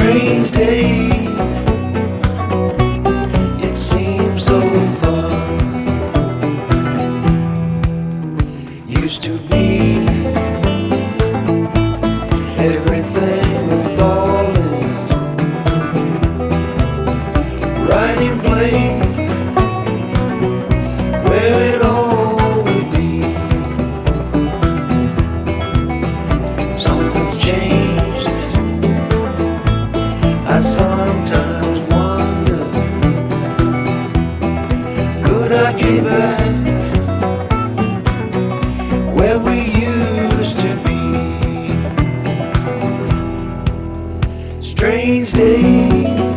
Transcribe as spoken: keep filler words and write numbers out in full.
Strange days, it seems so far. Used to be everything would fall in right in place where it all would be. Something's changed. I sometimes wonder, could I get back where we used to be? Strange days,